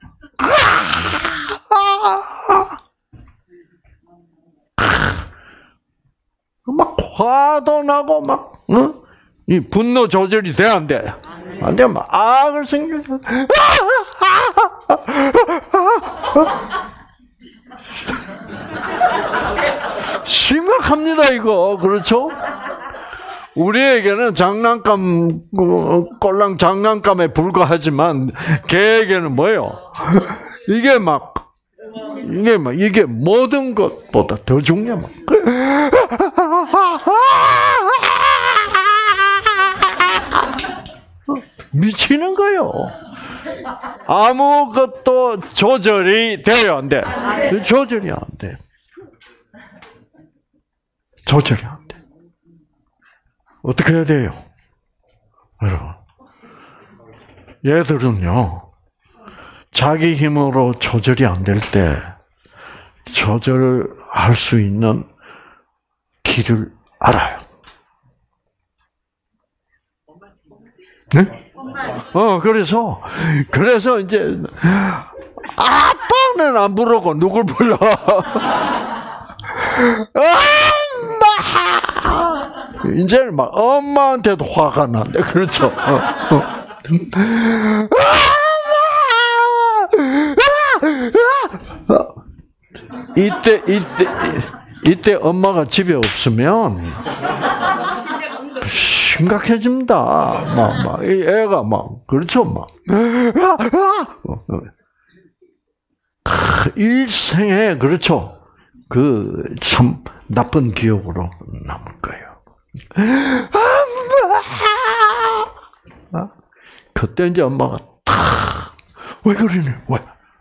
막 화도 나고 막, 이 분노 조절이 돼, 안 돼? 안 돼, 막 악을 생겨서. 심각합니다, 이거. 그렇죠? 우리에게는 장난감, 꼴랑 장난감에 불과하지만, 걔에게는 뭐예요? 이게 모든 것보다 더 중요해, 막. 미치는 거예요. 아무것도 조절이 돼요, 안 돼? 조절이 안 돼. 조절이 안 돼. 어떻게 해야 돼요? 여러분, 얘들은요, 자기 힘으로 조절이 안 될 때 조절할 수 있는 길을 알아요. 네? 그래서 이제 아빠는 안 부르고 누굴 불러? 엄마! 이제는 막 엄마한테도 화가 난대. 그렇죠? 이때 엄마가 집에 없으면 심각해집니다. 막 이 애가 막 그렇죠, 막 일생에 그렇죠. 그 참 나쁜 기억으로 남을 거예요. 그때 이제 엄마가 왜 그러니? 왜?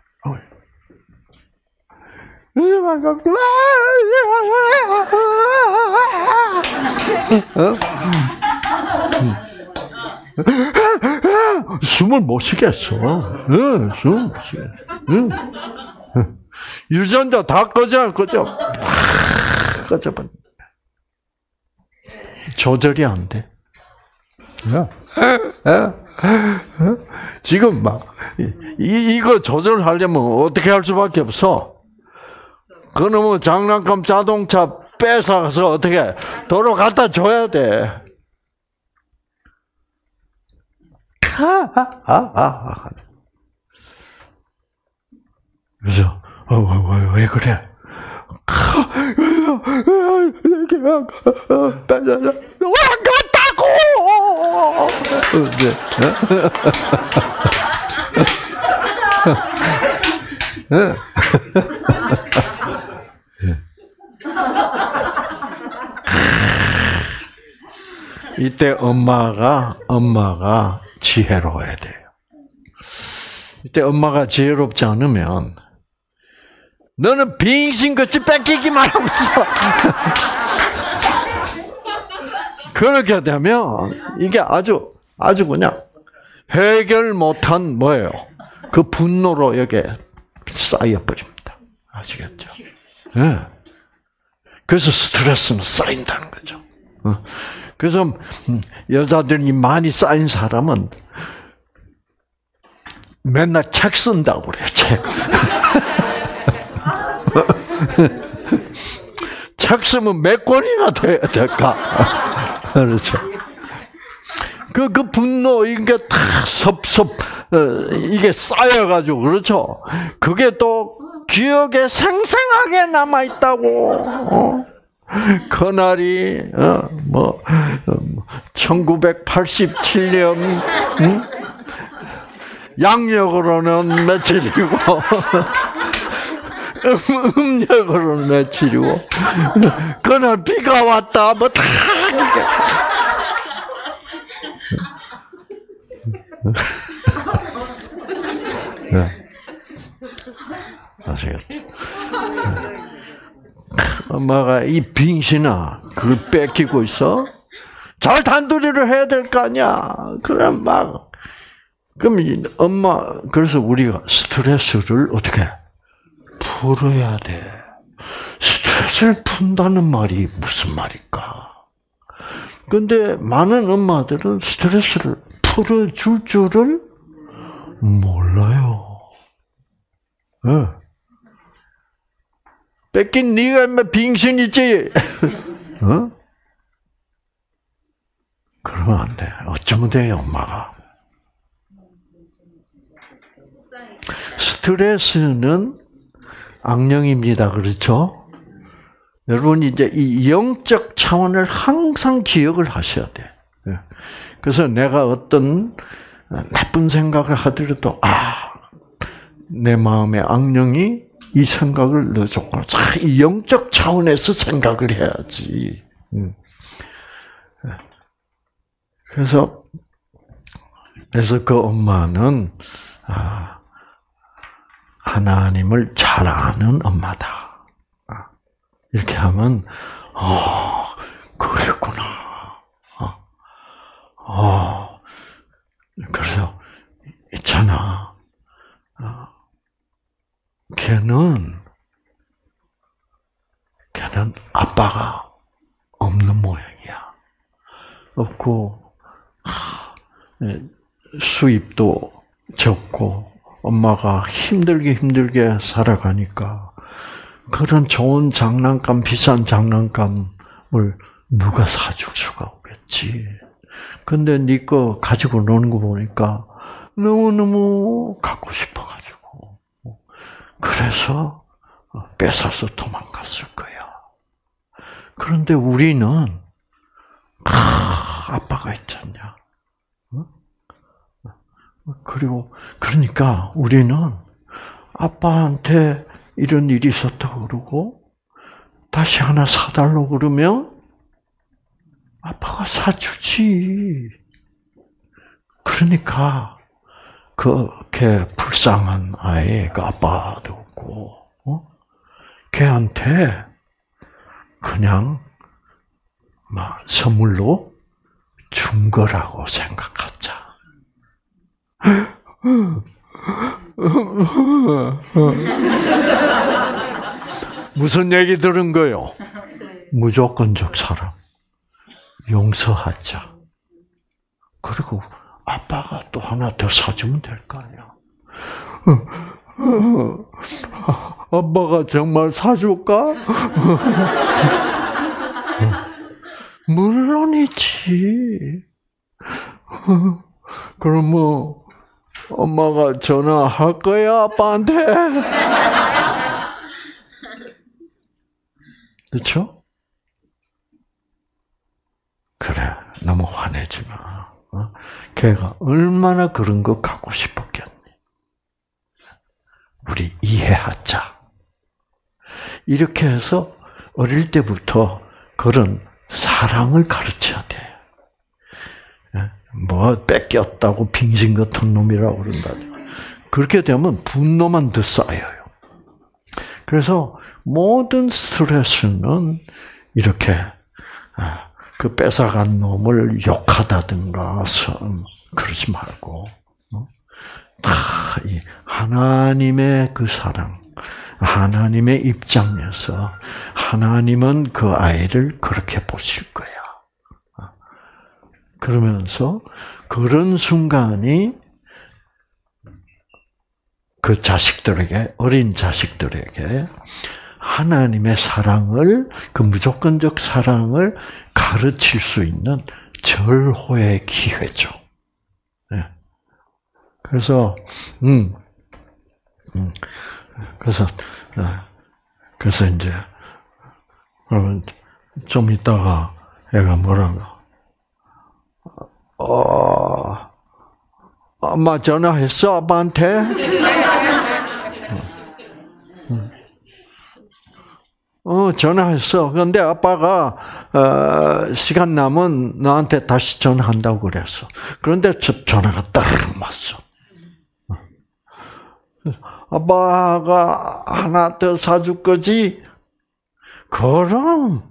숨을 못 쉬겠어. 숨을 못 쉬겠어. 유전자 다 꺼져. 꺼져버려. 조절이 안 돼. 지금 막 이거 조절하려면 어떻게 할 수밖에 없어. 그놈의 장난감 자동차 뺏어가서 어떻게 도로 갖다 줘야 돼. 그래서 왜 그래? 이때 엄마가 지혜로워야 돼요. 이때 엄마가 지혜롭지 않으면 너는 빙신같이 뺏기기만 하고 있어. 그렇게 되면 이게 아주 그냥 해결 못한 뭐예요? 그 분노로 여기에 쌓여버립니다. 아시겠죠? 네. 그래서 스트레스는 쌓인다는 거죠. 그래서 여자들이 많이 쌓인 사람은 맨날 책 쓴다고 그래요. 책. 책 쓰면 몇 권이나 돼야 될까? 그렇죠. 그 분노, 이게 다 이게 쌓여가지고, 그렇죠? 그게 또 기억에 생생하게 남아있다고. 그날이, 1987년, 양력으로는 며칠이고, 음력으로는 며칠이고, 그날 비가 왔다, 뭐 다, 네. 아시겠죠? 엄마가 이 빙신아, 그걸 뺏기고 있어? 잘 단도리를 해야 될 거 아니야? 그럼 그럼 그래서 우리가 스트레스를 어떻게 풀어야 돼. 스트레스를 푼다는 말이 무슨 말일까? 근데 많은 엄마들은 스트레스를 풀어줄 줄을 몰라요. 네. 뺏긴 네가 인마 빙신이지. 어? 그러면 안 돼. 어쩌면 돼요, 엄마가. 스트레스는 악령입니다. 그렇죠? 여러분 이제 이 영적 차원을 항상 기억을 하셔야 돼. 그래서 내가 어떤 나쁜 생각을 하더라도 내 마음에 악령이 이 생각을 넣어줬구나. 이 영적 차원에서 생각을 해야지. 그래서 그 엄마는 하나님을 잘 아는 엄마다. 이렇게 하면 그랬구나. 그래서 있잖아. 걔는 아빠가 없는 모양이야. 없고 수입도 적고 엄마가 힘들게 살아가니까 그런 좋은 장난감, 비싼 장난감을 누가 사줄 수가 없겠지. 근데 네 거 가지고 노는 거 보니까 너무너무 갖고 싶어가지고 그래서 뺏어서 도망갔을 거야. 그런데 우리는 아빠가 있잖냐. 그러니까 우리는 아빠한테 이런 일이 있었다고 그러고 다시 하나 사달라고 그러면 아빠가 사주지. 그러니까 걔 불쌍한 아이, 그 아빠도 없고 걔한테 그냥 선물로 준 거라고 생각하자. 무슨 얘기 들은 거요? 무조건적 사랑. 용서하자. 그리고 아빠가 또 하나 더 사주면 될 거 아니야. 아빠가 정말 사줄까? 물론이지. 그럼 뭐 엄마가 전화할 거야 아빠한테. 그렇죠? 그래, 너무 화내지 마. 걔가 얼마나 그런 거 갖고 싶었겠니? 우리 이해하자. 이렇게 해서 어릴 때부터 그런 사랑을 가르쳐야 돼. 뭐 뺏겼다고 빙신 같은 놈이라고 그런다. 그렇게 되면 분노만 더 쌓여요. 그래서 모든 스트레스는 이렇게 그 뺏어간 놈을 욕하다든가 그러지 말고 다 이 하나님의 그 사랑, 하나님의 입장에서 하나님은 그 아이를 그렇게 보실 거야. 그러면서 그런 순간이 그 자식들에게, 어린 자식들에게 하나님의 사랑을, 그 무조건적 사랑을 가르칠 수 있는 절호의 기회죠. 네. 그래서 이제 그러면 좀 있다가 애가 뭐라고? 엄마 전화했어 아빠한테? 전화했어. 그런데 아빠가 시간 남은 너한테 다시 전화한다고 그랬어. 그런데 전화가 따르릉 왔어. 아빠가 하나 더 사줄 거지? 그럼.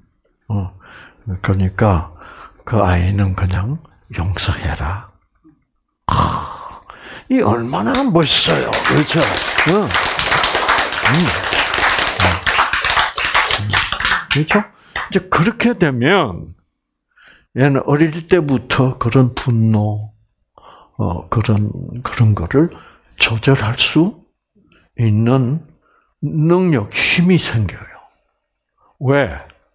그러니까 그 아이는 그냥 용서해라. 이 얼마나 멋있어요, 그렇죠? 그렇죠? 이제 그렇게 되면 얘는 어릴 때부터 그런 분노, 그런 거를 조절할 수 있는 능력, 힘이 생겨요. 왜?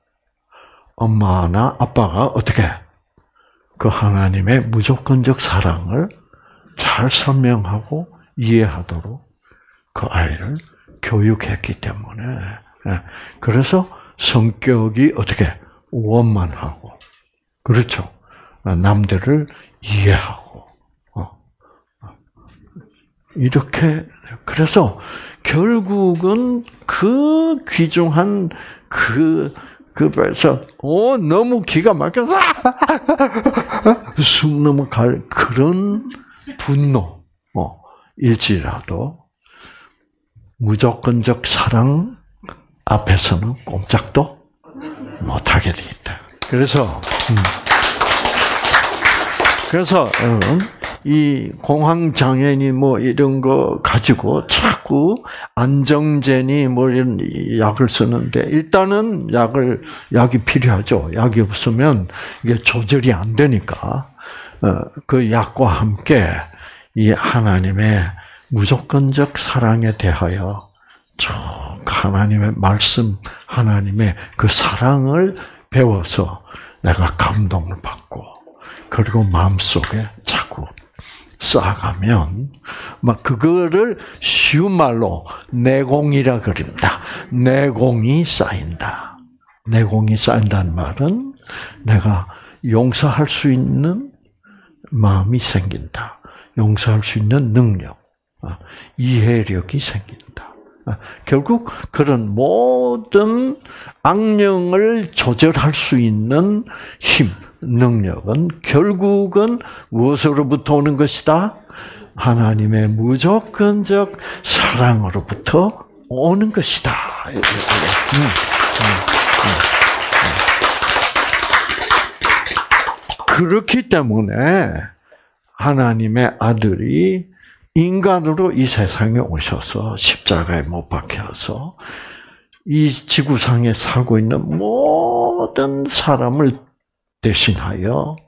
엄마나 아빠가 어떻게 그 하나님의 무조건적 사랑을 잘 설명하고 이해하도록 그 아이를 교육했기 때문에, 그래서 성격이 어떻게 원만하고, 그렇죠? 남들을 이해하고, 이렇게, 그래서 결국은 그 귀중한 그래서 너무 기가 막혀서 숨 넘어갈 그런 분노 일지라도 무조건적 사랑 앞에서는 꼼짝도 못하게 되겠다. 그래서 여러분, 이 공황 장애니 뭐 이런 거 가지고 자꾸 안정제니 뭐 이런 약을 쓰는데, 일단은 약이 필요하죠. 약이 없으면 이게 조절이 안 되니까 그 약과 함께 이 하나님의 무조건적 사랑에 대하여 쭉 하나님의 말씀, 하나님의 그 사랑을 배워서 내가 감동을 받고, 그리고 마음속에 자꾸 쌓아가면 막 그거를 쉬운 말로 내공이라 그럽니다. 내공이 쌓인다. 내공이 쌓인다는 말은 내가 용서할 수 있는 마음이 생긴다. 용서할 수 있는 능력, 이해력이 생긴다. 결국 그런 모든 악령을 조절할 수 있는 힘, 능력은 결국은 무엇으로부터 오는 것이다? 하나님의 무조건적 사랑으로부터 오는 것이다. 그렇기 때문에 하나님의 아들이 인간으로 이 세상에 오셔서 십자가에 못 박혀서 이 지구상에 살고 있는 모든 사람을 대신하여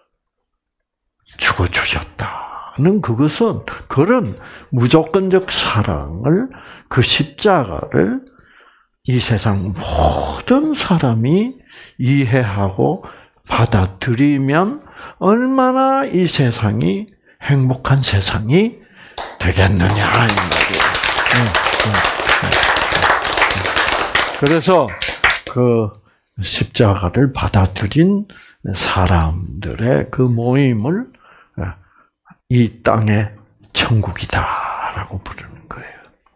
죽어주셨다는 그것은 그런 무조건적 사랑을, 그 십자가를 이 세상 모든 사람이 이해하고 받아들이면 얼마나 이 세상이 행복한 세상이 되겠느냐 이 말이에요. 그래서 그 십자가를 받아들인 사람들의 그 모임을 이 땅의 천국이다라고 부르는 거예요.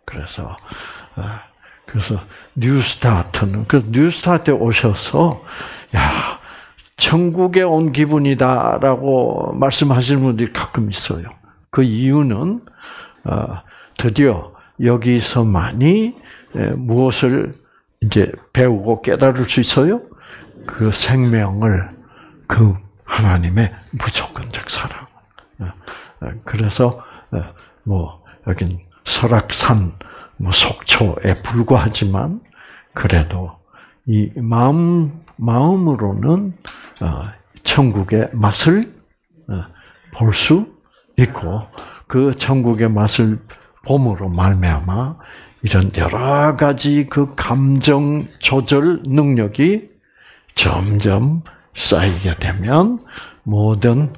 그래서 뉴스타트는 그 뉴스타트에 오셔서 야 천국에 온 기분이다라고 말씀하시는 분들이 가끔 있어요. 그 이유는 드디어 여기서만이 무엇을 이제 배우고 깨달을 수 있어요? 그 생명을 그 하나님의 무조건적 사랑. 그래서 뭐 여긴 설악산 뭐 속초에 불과하지만 그래도 이 마음으로는 천국의 맛을 볼 수 있고 그 천국의 맛을 봄으로 말미암아 이런 여러 가지 그 감정 조절 능력이 점점 쌓이게 되면 모든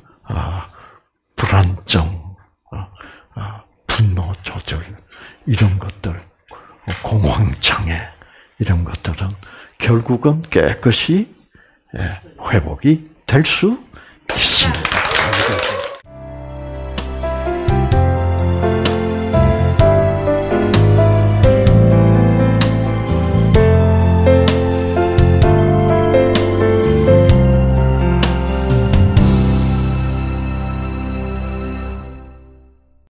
불안정, 분노 조절 이런 것들, 공황장애 이런 것들은 결국은 깨끗이 회복이 될 수 있습니다.